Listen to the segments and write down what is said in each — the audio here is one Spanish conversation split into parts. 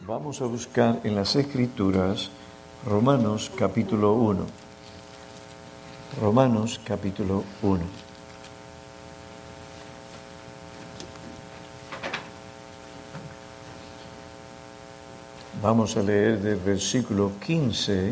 Vamos a buscar en las Escrituras Romanos capítulo 1. Romanos capítulo 1. Vamos a leer del versículo 15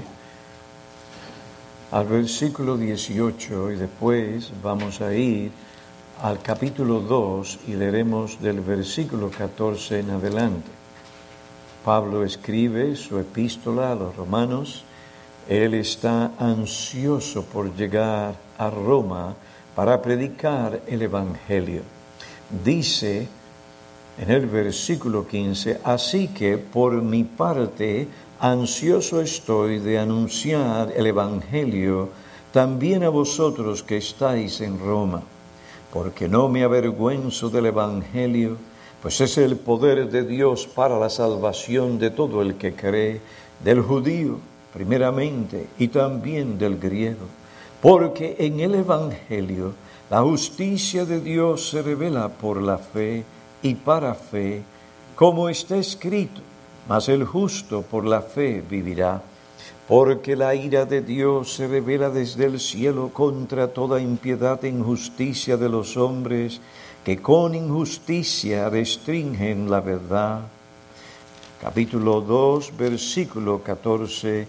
al versículo 18 y después vamos a ir al capítulo 2 y leeremos del versículo 14 en adelante. Pablo escribe su epístola a los romanos. Él está ansioso por llegar a Roma para predicar el Evangelio. Dice en el versículo 15, así que por mi parte ansioso estoy de anunciar el Evangelio también a vosotros que estáis en Roma, porque no me avergüenzo del Evangelio, pues es el poder de Dios para la salvación de todo el que cree, del judío primeramente y también del griego, porque en el Evangelio la justicia de Dios se revela por la fe y para fe, como está escrito, mas el justo por la fe vivirá. Porque la ira de Dios se revela desde el cielo contra toda impiedad e injusticia de los hombres, que con injusticia restringen la verdad. Capítulo 2, versículo 14.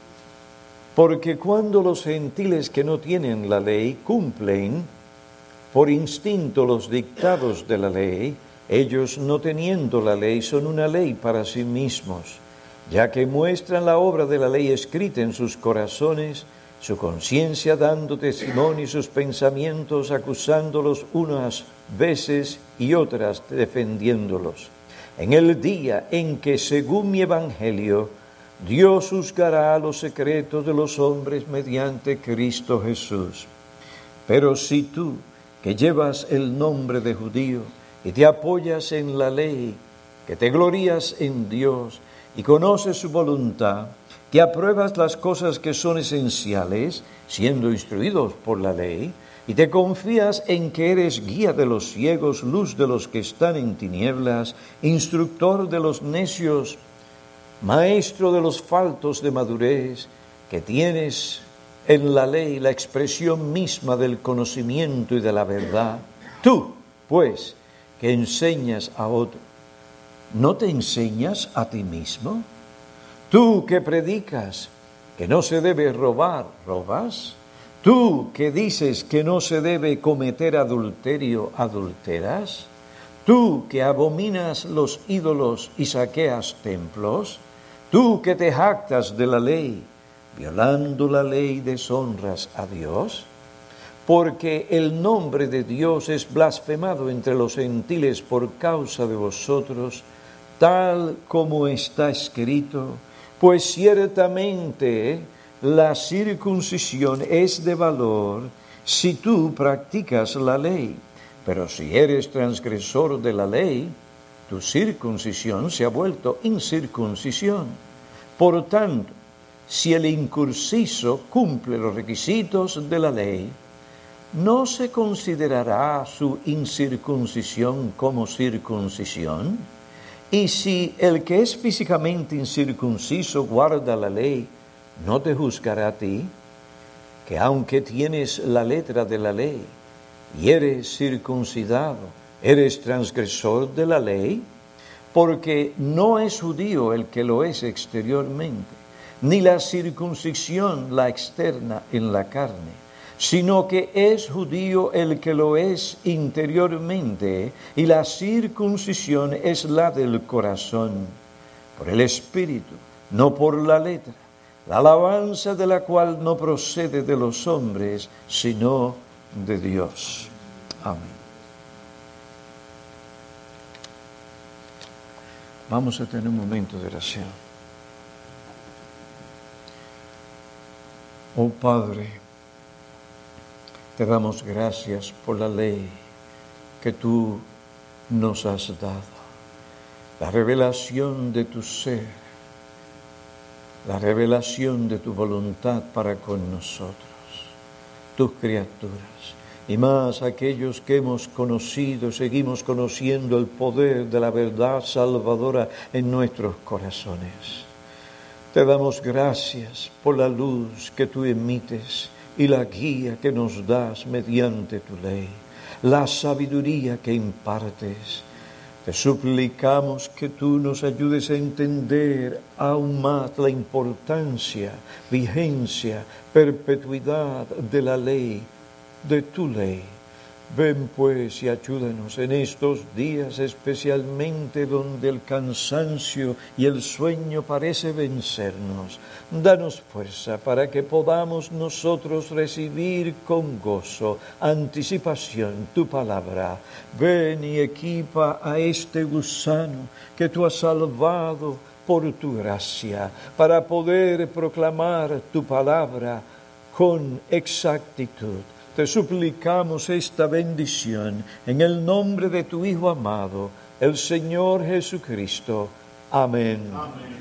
Porque cuando los gentiles que no tienen la ley cumplen por instinto los dictados de la ley, ellos no teniendo la ley son una ley para sí mismos, ya que muestran la obra de la ley escrita en sus corazones, su conciencia dando testimonio y sus pensamientos acusándolos unas veces y otras defendiéndolos. En el día en que, según mi evangelio, Dios juzgará los secretos de los hombres mediante Cristo Jesús. Pero si tú, que llevas el nombre de judío y te apoyas en la ley, que te glorías en Dios y conoces su voluntad, que apruebas las cosas que son esenciales, siendo instruidos por la ley, y te confías en que eres guía de los ciegos, luz de los que están en tinieblas, instructor de los necios, maestro de los faltos de madurez, que tienes en la ley la expresión misma del conocimiento y de la verdad. Tú, pues, que enseñas a otro, ¿no te enseñas a ti mismo? Tú que predicas que no se debe robar, ¿robas? Tú que dices que no se debe cometer adulterio, ¿adulteras? Tú que abominas los ídolos y saqueas templos, tú que te jactas de la ley, violando la ley deshonras a Dios, porque el nombre de Dios es blasfemado entre los gentiles por causa de vosotros, tal como está escrito, pues ciertamente la circuncisión es de valor si tú practicas la ley, pero si eres transgresor de la ley, tu circuncisión se ha vuelto incircuncisión. Por tanto, si el incircunciso cumple los requisitos de la ley, ¿no se considerará su incircuncisión como circuncisión? Y si el que es físicamente incircunciso guarda la ley, ¿no te juzgará a ti? Que aunque tienes la letra de la ley y eres circuncidado, ¿eres transgresor de la ley? Porque no es judío el que lo es exteriormente, ni la circuncisión la externa en la carne, sino que es judío el que lo es interiormente, y la circuncisión es la del corazón, por el Espíritu, no por la letra, la alabanza de la cual no procede de los hombres, sino de Dios. Amén. Vamos a tener un momento de oración. Oh Padre, te damos gracias por la ley que tú nos has dado, la revelación de tu ser, la revelación de tu voluntad para con nosotros, tus criaturas. y más aquellos que hemos conocido, seguimos conociendo el poder de la verdad salvadora en nuestros corazones. Te damos gracias por la luz que tú emites y la guía que nos das mediante tu ley, la sabiduría que impartes. Te suplicamos que tú nos ayudes a entender aún más la importancia, vigencia, perpetuidad de la ley, de tu ley. Ven pues y ayúdanos en estos días, especialmente donde el cansancio y el sueño parece vencernos. Danos fuerza para que podamos nosotros recibir con gozo, anticipación, tu palabra. Ven y equipa a este gusano que tú has salvado por tu gracia, para poder proclamar tu palabra con exactitud. Te suplicamos esta bendición en el nombre de tu Hijo amado, el Señor Jesucristo. Amén. Amén.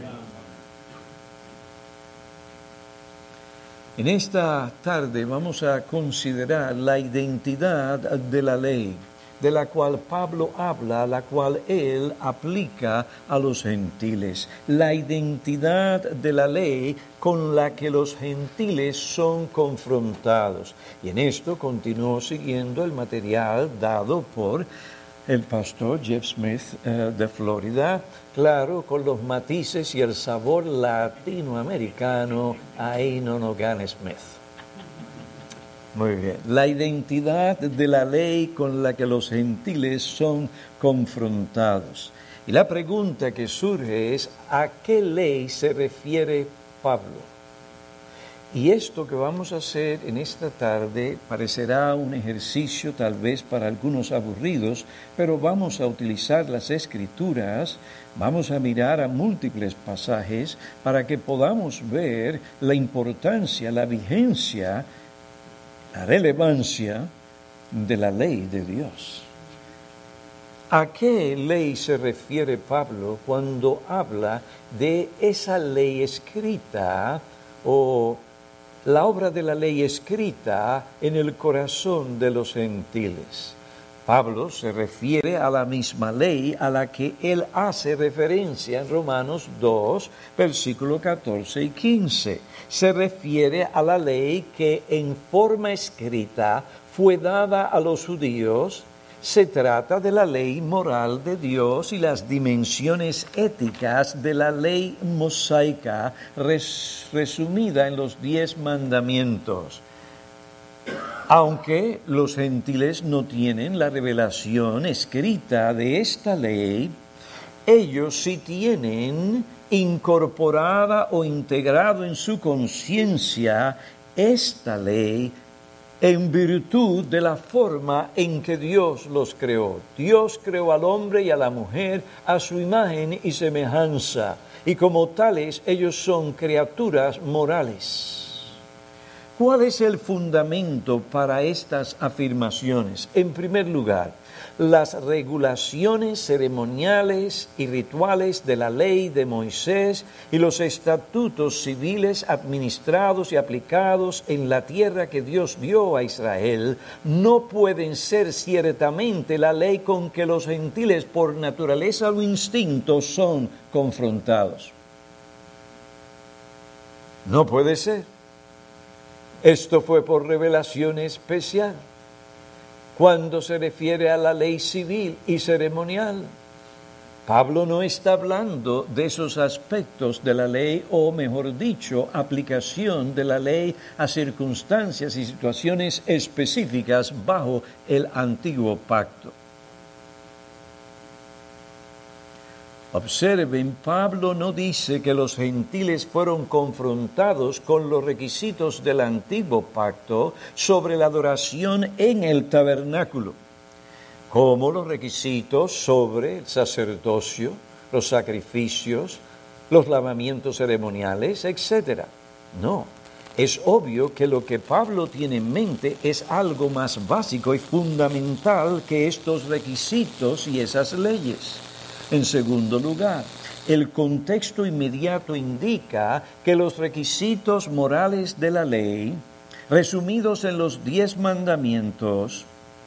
En esta tarde vamos a considerar la identidad de la ley, de la cual Pablo habla, la cual él aplica a los gentiles. La identidad de la ley con la que los gentiles son confrontados. Y en esto continuó siguiendo el material dado por el pastor Jeff Smith de Florida, claro, con los matices y el sabor latinoamericano a Ainon O'Gan Smith. Muy bien. La identidad de la ley con la que los gentiles son confrontados. Y la pregunta que surge es, ¿a qué ley se refiere Pablo? Y esto que vamos a hacer en esta tarde parecerá un ejercicio tal vez para algunos aburridos, pero vamos a utilizar las Escrituras, vamos a mirar a múltiples pasajes para que podamos ver la importancia, la vigencia, la relevancia de la ley de Dios. ¿A qué ley se refiere Pablo cuando habla de esa ley escrita o la obra de la ley escrita en el corazón de los gentiles? Pablo se refiere a la misma ley a la que él hace referencia en Romanos 2, versículos 14 y 15. Se refiere a la ley que en forma escrita fue dada a los judíos. Se trata de la ley moral de Dios y las dimensiones éticas de la ley mosaica resumida en los 10 mandamientos. Aunque los gentiles no tienen la revelación escrita de esta ley, ellos sí tienen incorporada o integrado en su conciencia esta ley en virtud de la forma en que Dios los creó. Dios creó al hombre y a la mujer a su imagen y semejanza, y como tales ellos son criaturas morales. ¿Cuál es el fundamento para estas afirmaciones? En primer lugar, las regulaciones ceremoniales y rituales de la ley de Moisés y los estatutos civiles administrados y aplicados en la tierra que Dios dio a Israel no pueden ser ciertamente la ley con que los gentiles por naturaleza o instinto son confrontados. No puede ser. Esto fue por revelación especial. Cuando se refiere a la ley civil y ceremonial, Pablo no está hablando de esos aspectos de la ley, o mejor dicho, aplicación de la ley a circunstancias y situaciones específicas bajo el antiguo pacto. Observen, Pablo no dice que los gentiles fueron confrontados con los requisitos del antiguo pacto sobre la adoración en el tabernáculo, como los requisitos sobre el sacerdocio, los sacrificios, los lavamientos ceremoniales, etc. No, es obvio que lo que Pablo tiene en mente es algo más básico y fundamental que estos requisitos y esas leyes. En segundo lugar, el contexto inmediato indica que los requisitos morales de la ley resumidos en los 10 mandamientos,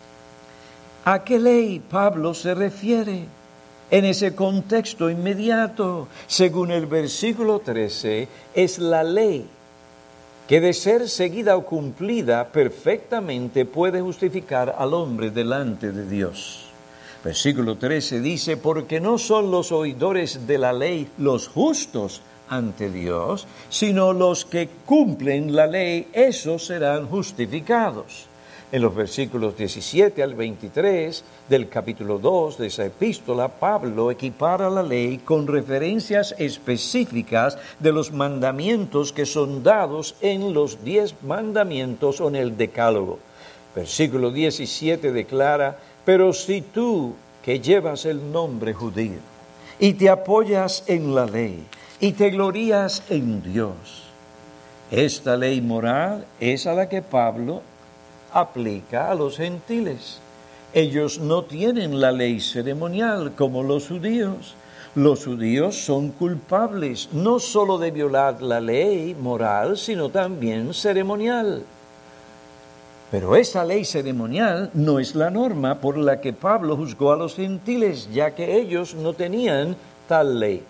¿a qué ley Pablo se refiere? En ese contexto inmediato, según el versículo 13, es la ley que de ser seguida o cumplida perfectamente puede justificar al hombre delante de Dios. Versículo 13 dice, porque no son los oidores de la ley los justos ante Dios, sino los que cumplen la ley, esos serán justificados. En los versículos 17 al 23 del capítulo 2 de esa epístola, Pablo equipara la ley con referencias específicas de los mandamientos que son dados en los 10 mandamientos o en el decálogo. Versículo 17 declara, pero si tú que llevas el nombre judío y te apoyas en la ley y te glorías en Dios, esta ley moral es a la que Pablo aplica a los gentiles. Ellos no tienen la ley ceremonial como los judíos. Los judíos son culpables no solo de violar la ley moral, sino también ceremonial. Pero esa ley ceremonial no es la norma por la que Pablo juzgó a los gentiles, ya que ellos no tenían tal ley.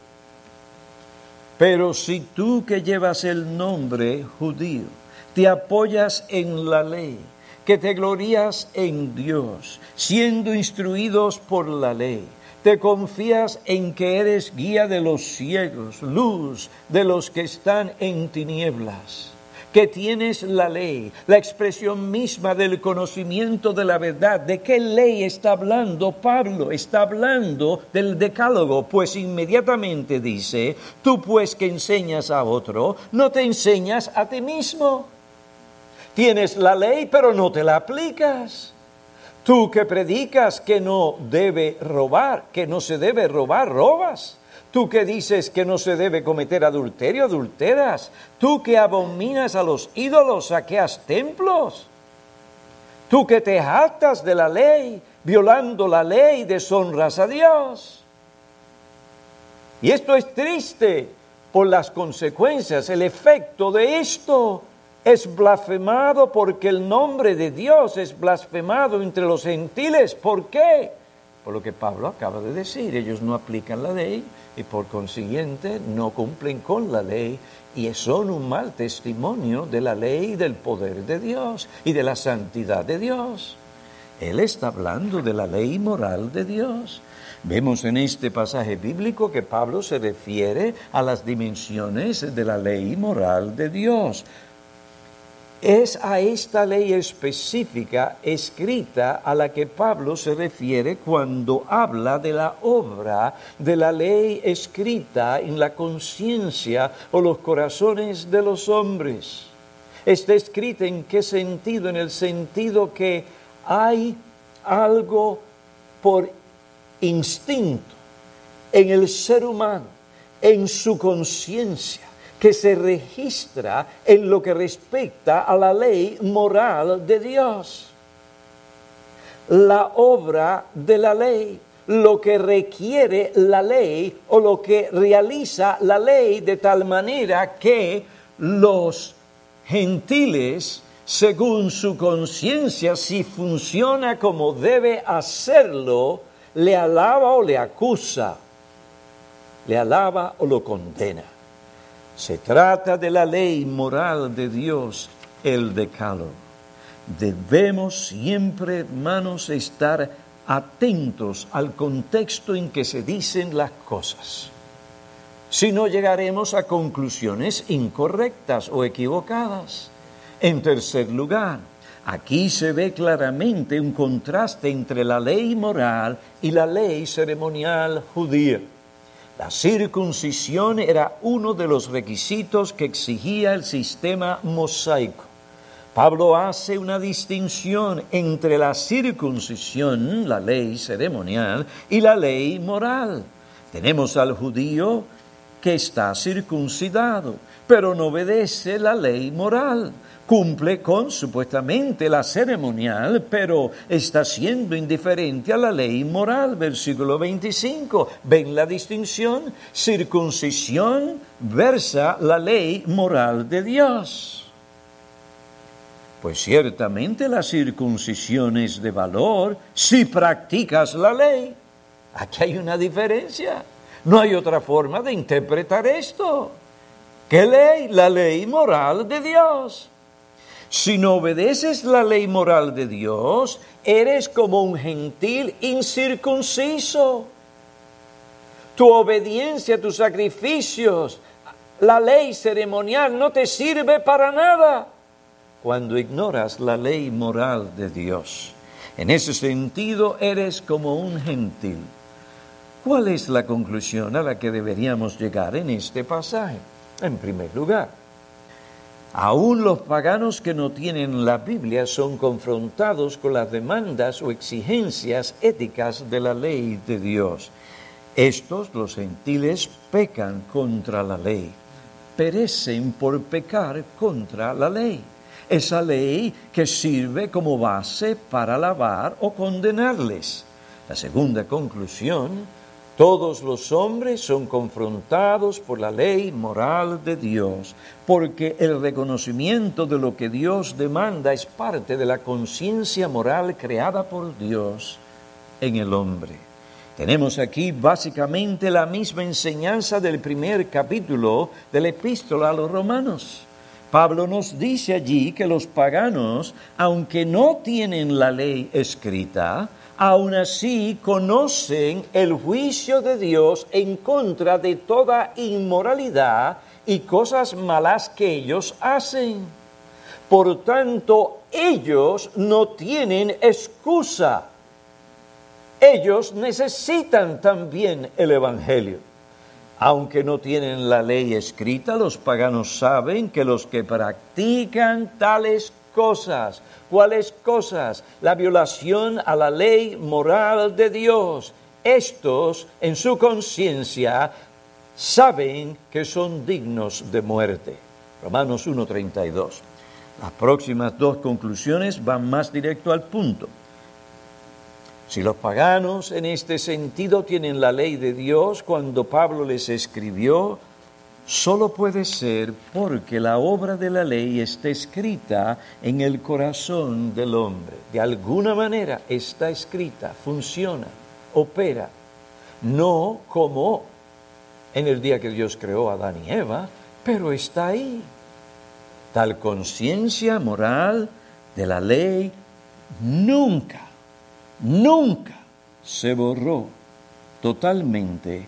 Pero si tú que llevas el nombre judío, te apoyas en la ley, que te glorías en Dios, siendo instruidos por la ley, te confías en que eres guía de los ciegos, luz de los que están en tinieblas, que tienes la ley, la expresión misma del conocimiento de la verdad. ¿De qué ley está hablando Pablo? Está hablando del decálogo, pues inmediatamente dice, tú pues que enseñas a otro, no te enseñas a ti mismo. Tienes la ley, pero no te la aplicas. Tú que predicas que no debe robar, que no se debe robar, robas. Tú que dices que no se debe cometer adulterio, adulteras. Tú que abominas a los ídolos, saqueas templos. Tú que te jactas de la ley, violando la ley, deshonras a Dios. Y esto es triste por las consecuencias, el efecto de esto. Es blasfemado porque el nombre de Dios es blasfemado entre los gentiles. ¿Por qué? Por lo que Pablo acaba de decir. Ellos no aplican la ley y por consiguiente no cumplen con la ley y son un mal testimonio de la ley y del poder de Dios y de la santidad de Dios. Él está hablando de la ley moral de Dios. Vemos en este pasaje bíblico que Pablo se refiere a las dimensiones de la ley moral de Dios. Es a esta ley específica escrita a la que Pablo se refiere cuando habla de la obra de la ley escrita en la conciencia o los corazones de los hombres. Está escrita ¿en qué sentido? En el sentido que hay algo por instinto en el ser humano, en su conciencia, que se registra en lo que respecta a la ley moral de Dios. La obra de la ley, lo que requiere la ley o lo que realiza la ley de tal manera que los gentiles, según su conciencia, si funciona como debe hacerlo, le alaba o le acusa, le alaba o lo condena. Se trata de la ley moral de Dios, el decálogo. Debemos siempre, hermanos, estar atentos al contexto en que se dicen las cosas. Si no, llegaremos a conclusiones incorrectas o equivocadas. En tercer lugar, aquí se ve claramente un contraste entre la ley moral y la ley ceremonial judía. La circuncisión era uno de los requisitos que exigía el sistema mosaico. Pablo hace una distinción entre la circuncisión, la ley ceremonial, y la ley moral. Tenemos al judío que está circuncidado, pero no obedece la ley moral. Cumple con supuestamente la ceremonial, pero está siendo indiferente a la ley moral. Versículo 25. ¿Ven la distinción? Circuncisión versa la ley moral de Dios. Pues ciertamente la circuncisión es de valor si practicas la ley. Aquí hay una diferencia. No hay otra forma de interpretar esto. ¿Qué ley? La ley moral de Dios. Si no obedeces la ley moral de Dios, eres como un gentil incircunciso. Tu obediencia, tus sacrificios, la ley ceremonial no te sirve para nada cuando ignoras la ley moral de Dios. En ese sentido, eres como un gentil. ¿Cuál es la conclusión a la que deberíamos llegar en este pasaje? En primer lugar, aún los paganos que no tienen la Biblia son confrontados con las demandas o exigencias éticas de la ley de Dios. Estos, los gentiles, pecan contra la ley, perecen por pecar contra la ley. Esa ley que sirve como base para alabar o condenarles. La segunda conclusión, todos los hombres son confrontados por la ley moral de Dios, porque el reconocimiento de lo que Dios demanda es parte de la conciencia moral creada por Dios en el hombre. Tenemos aquí básicamente la misma enseñanza del primer capítulo de la Epístola a los Romanos. Pablo nos dice allí que los paganos, aunque no tienen la ley escrita, aún así conocen el juicio de Dios en contra de toda inmoralidad y cosas malas que ellos hacen. Por tanto, ellos no tienen excusa. Ellos necesitan también el Evangelio. Aunque no tienen la ley escrita, los paganos saben que los que practican tales cosas, ¿cuáles cosas? La violación a la ley moral de Dios. Estos, en su conciencia, saben que son dignos de muerte. Romanos 1:32. Las próximas dos conclusiones van más directo al punto. Si los paganos en este sentido tienen la ley de Dios cuando Pablo les escribió, solo puede ser porque la obra de la ley está escrita en el corazón del hombre. De alguna manera está escrita, funciona, opera. No como en el día que Dios creó a Adán y Eva, pero está ahí. Tal conciencia moral de la ley nunca se borró totalmente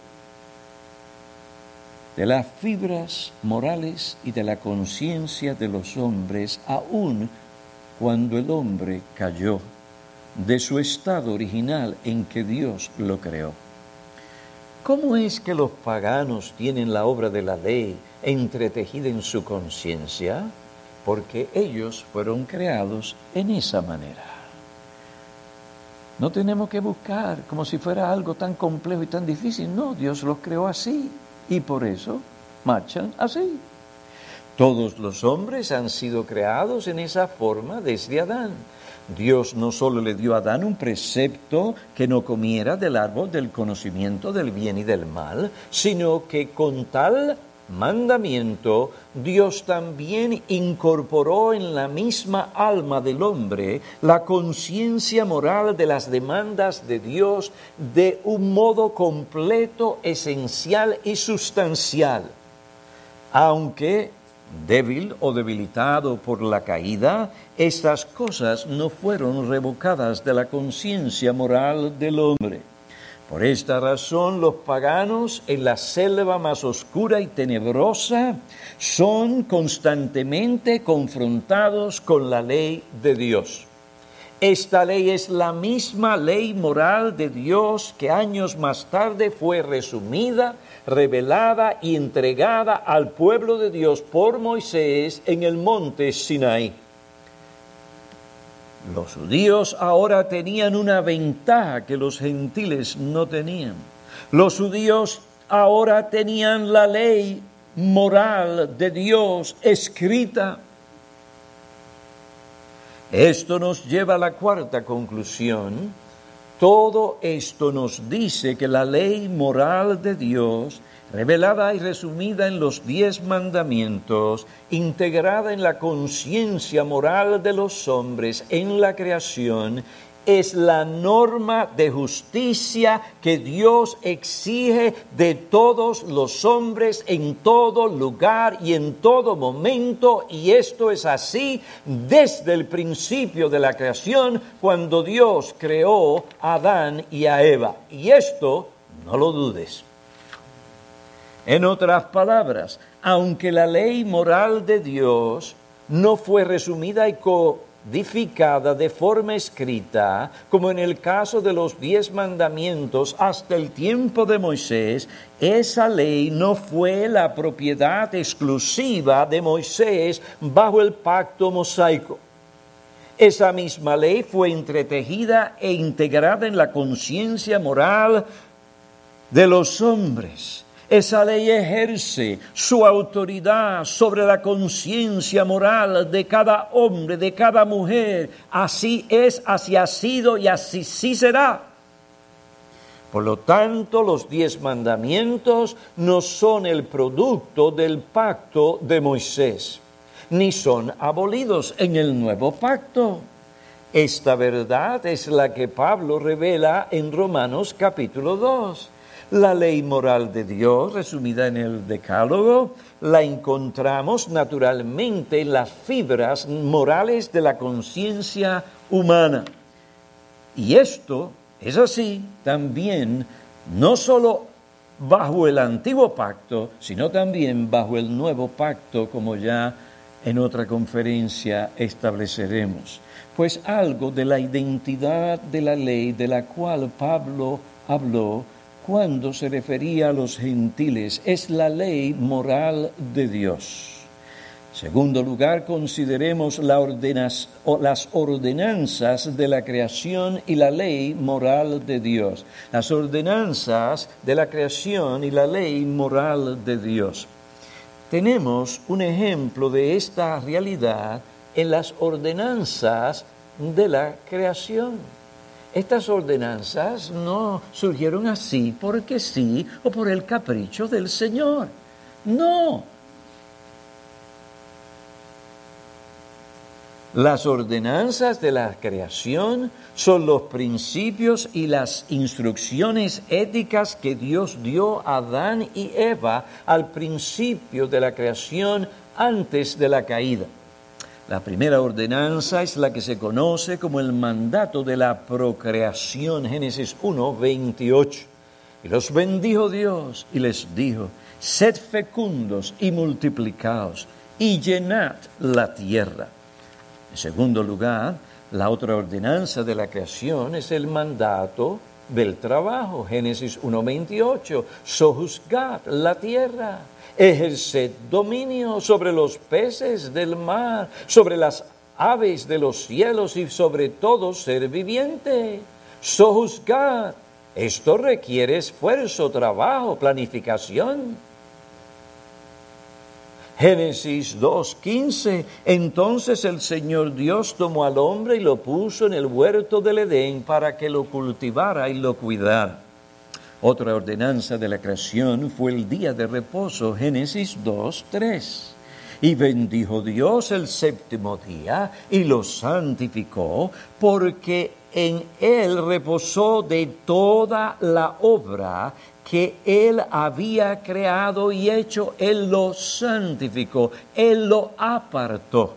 de las fibras morales y de la conciencia de los hombres, aun cuando el hombre cayó de su estado original en que Dios lo creó. ¿Cómo es que los paganos tienen la obra de la ley entretejida en su conciencia? Porque ellos fueron creados en esa manera. No tenemos que buscar como si fuera algo tan complejo y tan difícil. No, Dios los creó así y por eso marchan así. Todos los hombres han sido creados en esa forma desde Adán. Dios no solo le dio a Adán un precepto que no comiera del árbol del conocimiento del bien y del mal, sino que con tal mandamiento, Dios también incorporó en la misma alma del hombre la conciencia moral de las demandas de Dios de un modo completo, esencial y sustancial. Aunque débil o debilitado por la caída, estas cosas no fueron revocadas de la conciencia moral del hombre. Por esta razón, los paganos en la selva más oscura y tenebrosa son constantemente confrontados con la ley de Dios. Esta ley es la misma ley moral de Dios que años más tarde fue resumida, revelada y entregada al pueblo de Dios por Moisés en el monte Sinaí. Los judíos ahora tenían una ventaja que los gentiles no tenían. Los judíos ahora tenían la ley moral de Dios escrita. Esto nos lleva a la cuarta conclusión. Todo esto nos dice que la ley moral de Dios, revelada y resumida en los 10 mandamientos, integrada en la conciencia moral de los hombres en la creación, es la norma de justicia que Dios exige de todos los hombres en todo lugar y en todo momento, y esto es así desde el principio de la creación, cuando Dios creó a Adán y a Eva. Y esto no lo dudes. En otras palabras, aunque la ley moral de Dios no fue resumida y codificada de forma escrita, como en el caso de los 10 mandamientos hasta el tiempo de Moisés, esa ley no fue la propiedad exclusiva de Moisés bajo el pacto mosaico. Esa misma ley fue entretejida e integrada en la conciencia moral de los hombres. Esa ley ejerce su autoridad sobre la conciencia moral de cada hombre, de cada mujer. Así es, así ha sido y así sí será. Por lo tanto, los 10 mandamientos no son el producto del pacto de Moisés, ni son abolidos en el nuevo pacto. Esta verdad es la que Pablo revela en Romanos capítulo 2. La ley moral de Dios, resumida en el Decálogo, la encontramos naturalmente en las fibras morales de la conciencia humana. Y esto es así también, no solo bajo el antiguo pacto, sino también bajo el nuevo pacto, como ya en otra conferencia estableceremos. Pues algo de la identidad de la ley de la cual Pablo habló cuando se refería a los gentiles es la ley moral de Dios. En segundo lugar, consideremos las ordenanzas de la creación y la ley moral de Dios. Las ordenanzas de la creación y la ley moral de Dios. Tenemos un ejemplo de esta realidad en las ordenanzas de la creación. Estas ordenanzas no surgieron así porque sí o por el capricho del Señor. No. Las ordenanzas de la creación son los principios y las instrucciones éticas que Dios dio a Adán y Eva al principio de la creación antes de la caída. La primera ordenanza es la que se conoce como el mandato de la procreación, Génesis 1:28. Y los bendijo Dios y les dijo: sed fecundos y multiplicaos y llenad la tierra. En segundo lugar, la otra ordenanza de la creación es el mandato del trabajo, Génesis 1:28. Sojuzgad la tierra. Ejerced dominio sobre los peces del mar, sobre las aves de los cielos y sobre todo ser viviente. Sojuzgad. Esto requiere esfuerzo, trabajo, planificación. Génesis 2:15. Entonces el Señor Dios tomó al hombre y lo puso en el huerto del Edén para que lo cultivara y lo cuidara. Otra ordenanza de la creación fue el día de reposo, Génesis 2:3. Y bendijo Dios el séptimo día y lo santificó, porque en él reposó de toda la obra que él había creado y hecho. Él lo santificó, él lo apartó.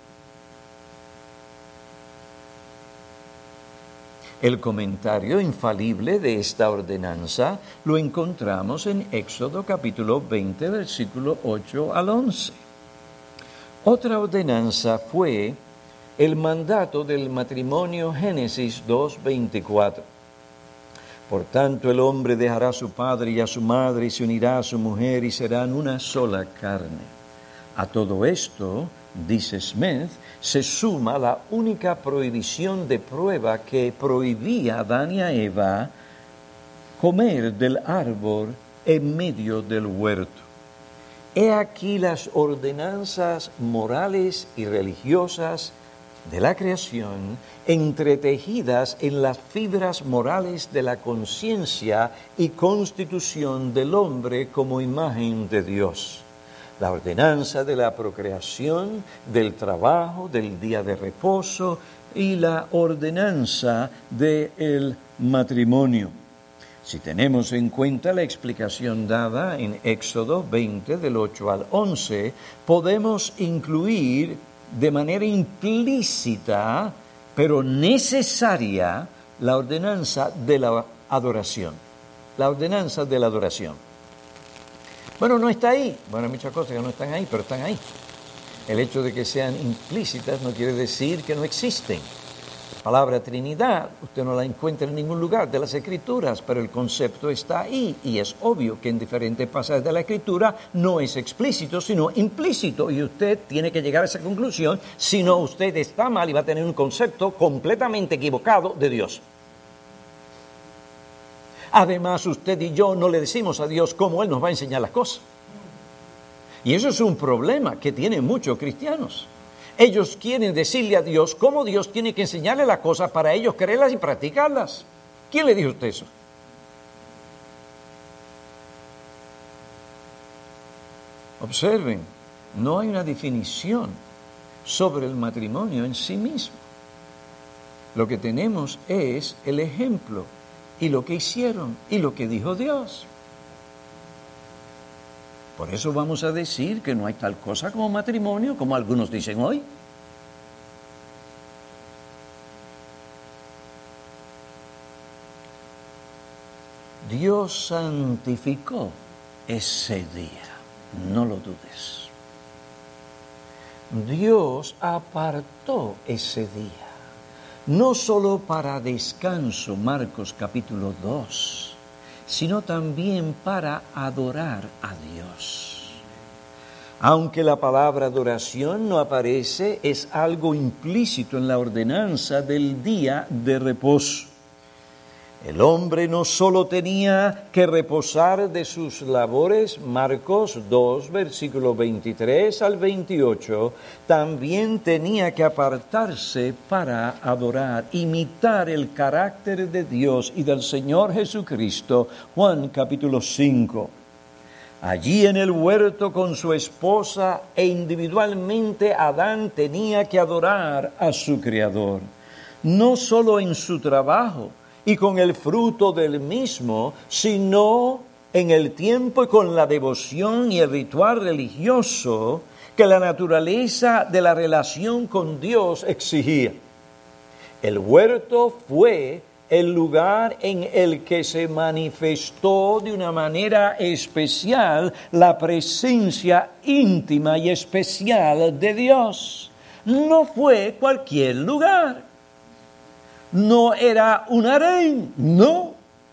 El comentario infalible de esta ordenanza lo encontramos en Éxodo capítulo 20, versículo 8 al 11. Otra ordenanza fue el mandato del matrimonio, Génesis 2:24. Por tanto, el hombre dejará a su padre y a su madre y se unirá a su mujer y serán una sola carne. A todo esto, dice Smith, se suma la única prohibición de prueba que prohibía a Adán y a Eva comer del árbol en medio del huerto. He aquí las ordenanzas morales y religiosas de la creación, entretejidas en las fibras morales de la conciencia y constitución del hombre como imagen de Dios. La ordenanza de la procreación, del trabajo, del día de reposo y la ordenanza del matrimonio. Si tenemos en cuenta la explicación dada en Éxodo 20, del 8 al 11, podemos incluir de manera implícita, pero necesaria, la ordenanza de la adoración. La ordenanza de la adoración. Bueno, no está ahí. Bueno, hay muchas cosas que no están ahí, pero están ahí. El hecho de que sean implícitas no quiere decir que no existen. La palabra Trinidad, usted no la encuentra en ningún lugar de las Escrituras, pero el concepto está ahí, y es obvio que en diferentes pasajes de la Escritura no es explícito, sino implícito, y usted tiene que llegar a esa conclusión, si no usted está mal y va a tener un concepto completamente equivocado de Dios. Además, usted y yo no le decimos a Dios cómo Él nos va a enseñar las cosas. Y eso es un problema que tienen muchos cristianos. Ellos quieren decirle a Dios cómo Dios tiene que enseñarle las cosas para ellos creerlas y practicarlas. ¿Quién le dijo a usted eso? Observen, no hay una definición sobre el matrimonio en sí mismo. Lo que tenemos es el ejemplo y lo que hicieron y lo que dijo Dios. Por eso vamos a decir que no hay tal cosa como matrimonio, como algunos dicen hoy. Dios santificó ese día, no lo dudes. Dios apartó ese día, no solo para descanso, Marcos capítulo 2, sino también para adorar a Dios. Aunque la palabra adoración no aparece, es algo implícito en la ordenanza del día de reposo. El hombre no solo tenía que reposar de sus labores, Marcos 2, versículo 23 al 28, también tenía que apartarse para adorar, imitar el carácter de Dios y del Señor Jesucristo, Juan capítulo 5. Allí en el huerto con su esposa e individualmente Adán tenía que adorar a su Creador, no solo en su trabajo, y con el fruto del mismo, sino en el tiempo y con la devoción y el ritual religioso que la naturaleza de la relación con Dios exigía. El huerto fue el lugar en el que se manifestó de una manera especial la presencia íntima y especial de Dios. No fue cualquier lugar. No era un harén, no.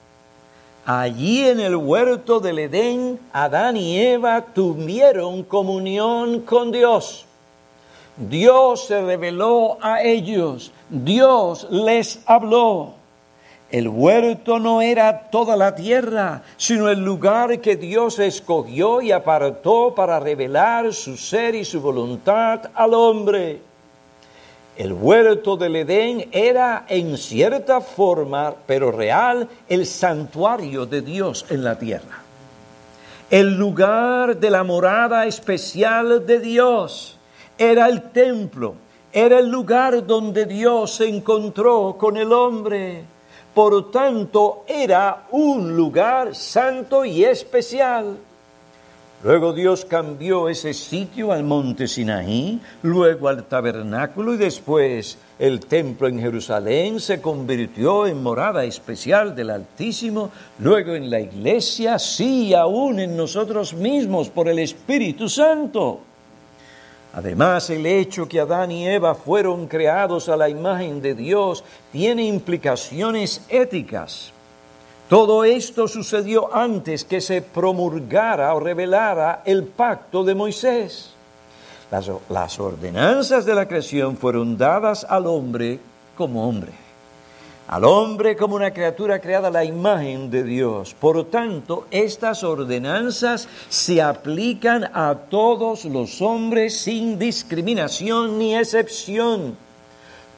Allí en el huerto del Edén, Adán y Eva tuvieron comunión con Dios. Dios se reveló a ellos, Dios les habló. El huerto no era toda la tierra, sino el lugar que Dios escogió y apartó para revelar su ser y su voluntad al hombre. El huerto del Edén era en cierta forma, pero real, el santuario de Dios en la tierra. El lugar de la morada especial de Dios era el templo, era el lugar donde Dios se encontró con el hombre. Por tanto, era un lugar santo y especial. Luego Dios cambió ese sitio al monte Sinaí, luego al tabernáculo y después el templo en Jerusalén se convirtió en morada especial del Altísimo, luego en la iglesia, sí, aún en nosotros mismos por el Espíritu Santo. Además, el hecho que Adán y Eva fueron creados a la imagen de Dios tiene implicaciones éticas. Todo esto sucedió antes que se promulgara o revelara el pacto de Moisés. Las ordenanzas de la creación fueron dadas al hombre como hombre, al hombre como una criatura creada a la imagen de Dios. Por tanto, estas ordenanzas se aplican a todos los hombres sin discriminación ni excepción.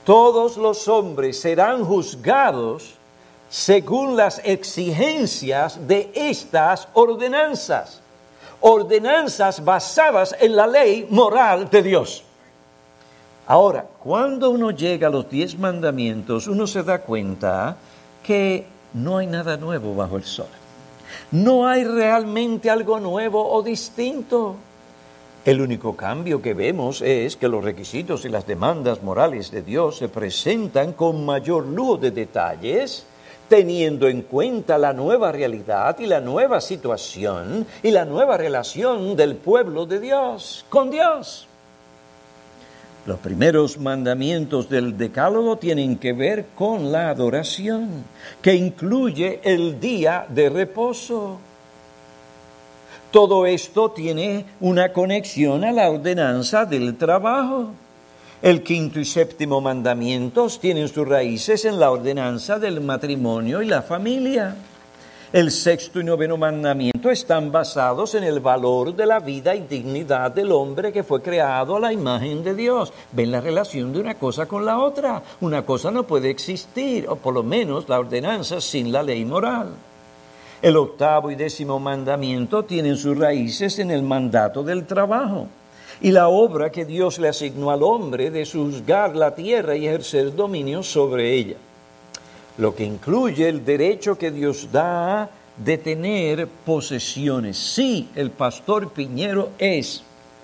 todos los hombres serán juzgados según las exigencias de estas ordenanzas. Ordenanzas basadas en la ley moral de Dios. Ahora, cuando uno llega a los 10 mandamientos, uno se da cuenta que no hay nada nuevo bajo el sol. No hay realmente algo nuevo o distinto. El único cambio que vemos es que los requisitos y las demandas morales de Dios se presentan con mayor lujo de detalles, teniendo en cuenta la nueva realidad y la nueva situación y la nueva relación del pueblo de Dios con Dios. Los primeros mandamientos del Decálogo tienen que ver con la adoración, que incluye el día de reposo. Todo esto tiene una conexión a la ordenanza del trabajo. El quinto y séptimo mandamientos tienen sus raíces en la ordenanza del matrimonio y la familia. El sexto y noveno mandamiento están basados en el valor de la vida y dignidad del hombre que fue creado a la imagen de Dios. Ven la relación de una cosa con la otra. Una cosa no puede existir, o por lo menos la ordenanza, sin la ley moral. El octavo y décimo mandamiento tienen sus raíces en el mandato del trabajo y la obra que Dios le asignó al hombre de juzgar la tierra y ejercer dominio sobre ella. Lo que incluye el derecho que Dios da de tener posesiones. Sí, el pastor Piñero es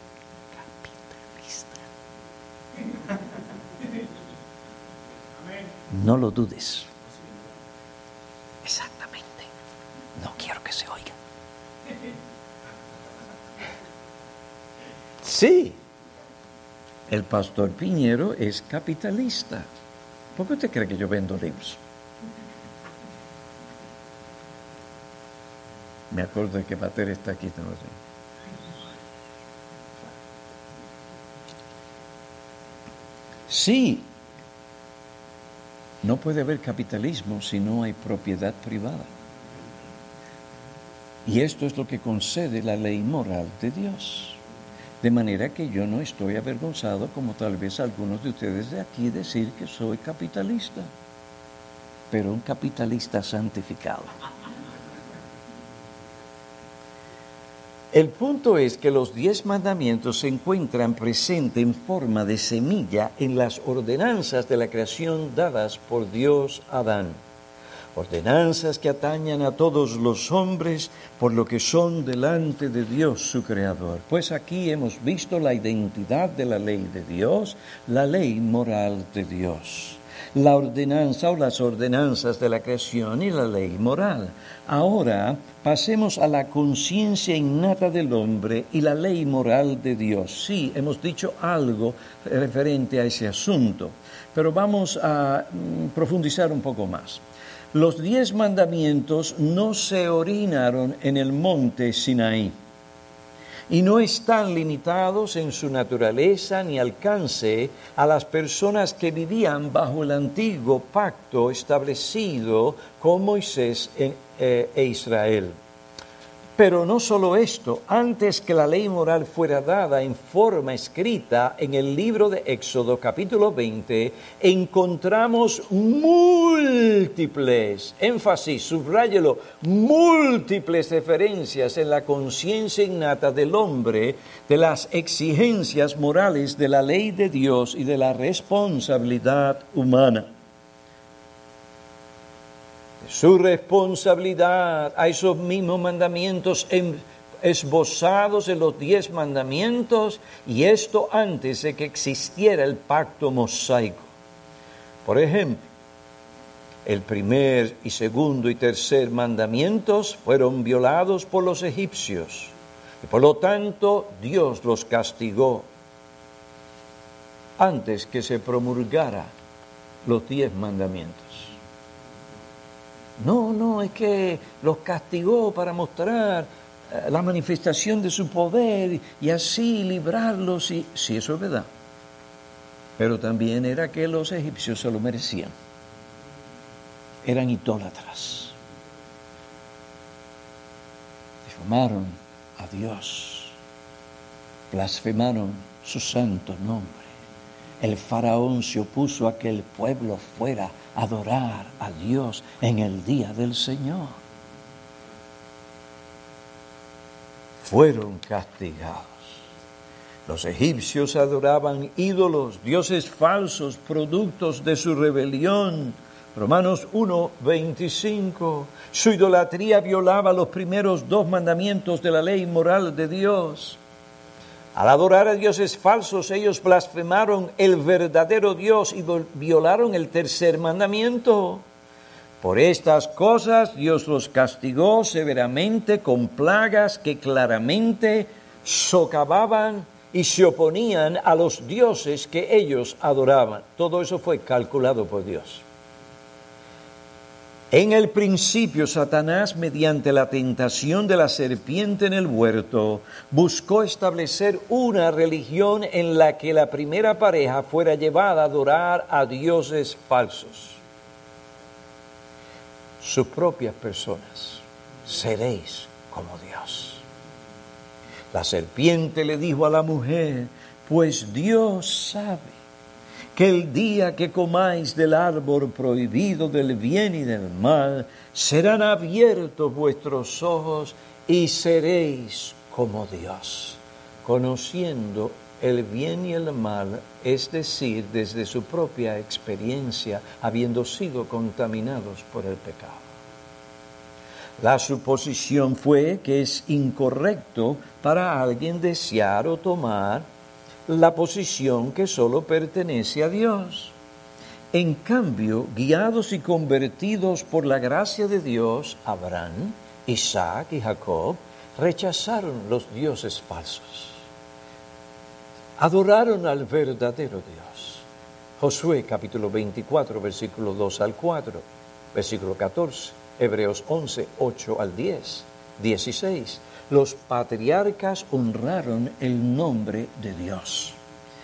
capitalista. No lo dudes. Exactamente. No quiero que se oiga. Sí, el pastor Piñero es capitalista. ¿Por qué usted cree que yo vendo libros? Me acuerdo de que Pater está aquí. ¿No? Sí, no puede haber capitalismo si no hay propiedad privada. Y esto es lo que concede la ley moral de Dios. De manera que yo no estoy avergonzado, como tal vez algunos de ustedes de aquí, decir que soy capitalista, pero un capitalista santificado. El punto es que los 10 mandamientos se encuentran presentes en forma de semilla en las ordenanzas de la creación dadas por Dios a Adán. Ordenanzas que atañan a todos los hombres por lo que son delante de Dios su Creador. Pues aquí hemos visto la identidad de la ley de Dios, la ley moral de Dios. La ordenanza o las ordenanzas de la creación y la ley moral. Ahora pasemos a la conciencia innata del hombre y la ley moral de Dios. Sí, hemos dicho algo referente a ese asunto, pero vamos a profundizar un poco más. Los 10 mandamientos no se originaron en el monte Sinaí y no están limitados en su naturaleza ni alcance a las personas que vivían bajo el antiguo pacto establecido con Moisés e Israel. Pero no solo esto, antes que la ley moral fuera dada en forma escrita en el libro de Éxodo capítulo 20, encontramos múltiples, énfasis, subráyelo, múltiples referencias en la conciencia innata del hombre de las exigencias morales de la ley de Dios y de la responsabilidad humana. Su responsabilidad a esos mismos mandamientos esbozados en los 10 mandamientos, y esto antes de que existiera el pacto mosaico. Por ejemplo, el primer y segundo y tercer mandamientos fueron violados por los egipcios y por lo tanto Dios los castigó antes que se promulgara los 10 mandamientos. No, es que los castigó para mostrar la manifestación de su poder y así librarlos. Sí, eso es verdad. Pero también era que los egipcios se lo merecían. Eran idólatras. Difamaron a Dios. Blasfemaron su santo nombre. el faraón se opuso a que el pueblo fuera a adorar a Dios en el día del Señor. Fueron castigados. Los egipcios adoraban ídolos, dioses falsos, productos de su rebelión. Romanos 1:25. Su idolatría violaba los primeros 2 mandamientos de la ley moral de Dios. Al adorar a dioses falsos, ellos blasfemaron el verdadero Dios y violaron el 3er mandamiento. Por estas cosas Dios los castigó severamente con plagas que claramente socavaban y se oponían a los dioses que ellos adoraban. Todo eso fue calculado por Dios. En el principio, Satanás, mediante la tentación de la serpiente en el huerto, buscó establecer una religión en la que la primera pareja fuera llevada a adorar a dioses falsos. Sus propias personas, seréis como Dios. La serpiente le dijo a la mujer, pues Dios sabe que el día que comáis del árbol prohibido del bien y del mal, serán abiertos vuestros ojos y seréis como Dios, conociendo el bien y el mal, es decir, desde su propia experiencia, habiendo sido contaminados por el pecado. La suposición fue que es incorrecto para alguien desear o tomar la posición que solo pertenece a Dios. En cambio, guiados y convertidos por la gracia de Dios, Abraham, Isaac y Jacob rechazaron los dioses falsos. Adoraron al verdadero Dios. Josué capítulo 24, versículo 2 al 4, versículo 14, Hebreos 11, 8 al 10, 16. Los patriarcas honraron el nombre de Dios.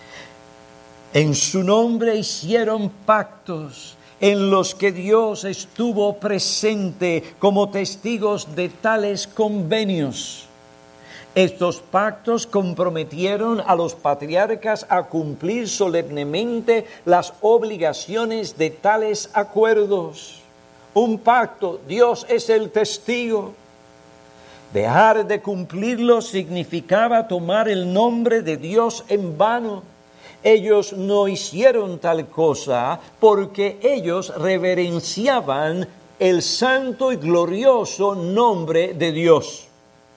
En su nombre hicieron pactos en los que Dios estuvo presente como testigos de tales convenios. Estos pactos comprometieron a los patriarcas a cumplir solemnemente las obligaciones de tales acuerdos. Un pacto, Dios es el testigo. Dejar de cumplirlo significaba tomar el nombre de Dios en vano. Ellos no hicieron tal cosa porque ellos reverenciaban el santo y glorioso nombre de Dios.